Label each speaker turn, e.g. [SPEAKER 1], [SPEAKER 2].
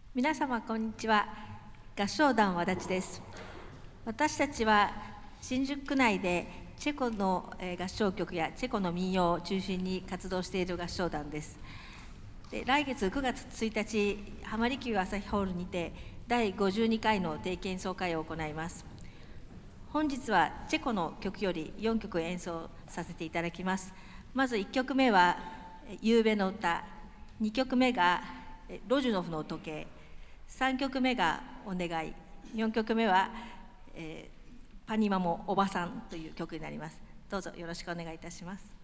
[SPEAKER 1] 皆様こんにちは。合唱団和立です。私たちは新宿区内でチェコの合唱曲やチェコの民謡を中心に活動している合唱団です。来月9月1日浜離宮朝日ホールにて第52回の定期演奏会を行います。本日はチェコの曲より4曲演奏させていただきます。まず1曲目は夕べの歌、2曲目がロジュノフの時計、3曲目がお願い、4曲目は、パニマモおばさんという曲になります。どうぞよろしくお願いいたします。